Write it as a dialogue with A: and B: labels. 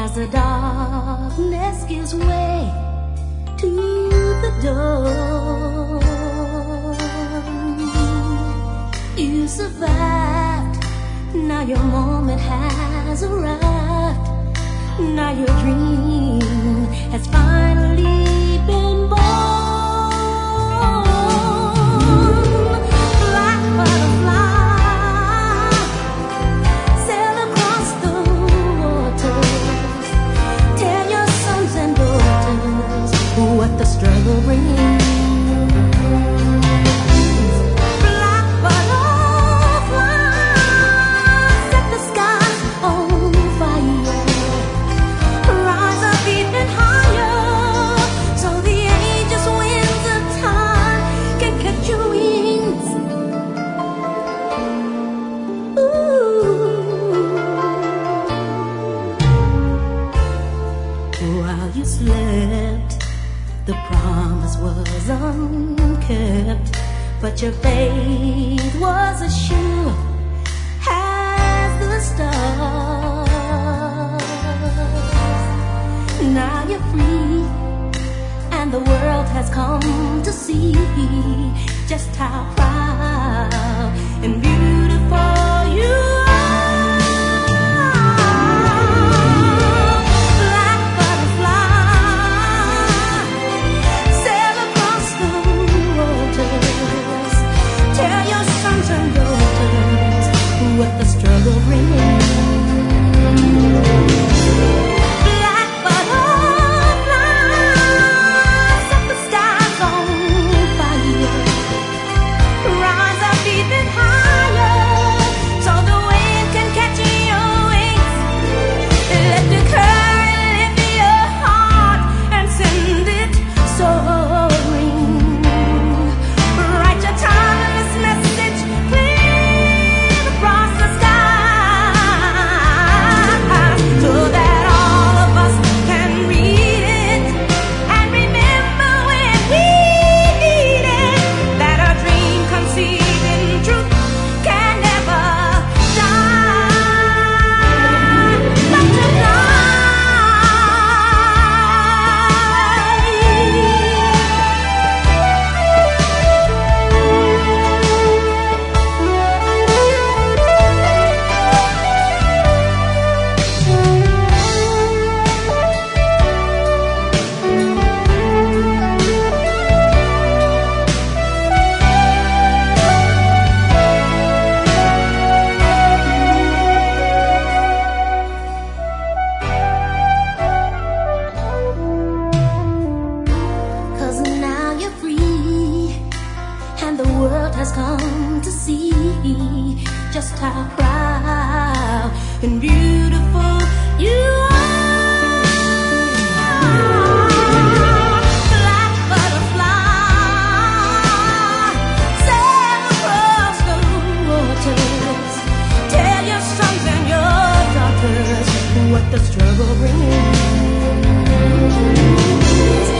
A: As the darkness gives way to the dawn, you survived. Now your moment has arrived. Now your dream has finally been born. Black butterfly, sail across the waters. Tell your sons and daughters what the struggle brings. While you slept, the promise was unkept, but your faith was as sure as the stars. Now you're free, and the world has come to see just how proud and beautiful you are. What the struggle brings. Black butterflies, set the skies on fire. Rise up even higher, so the wind can catch your wings. Let the current lift your heart and send it soaring. Write your timeless message. Has come to see just how proud and beautiful you are. Black butterfly, sail across the waters. Tell your sons and your daughters what the struggle brings.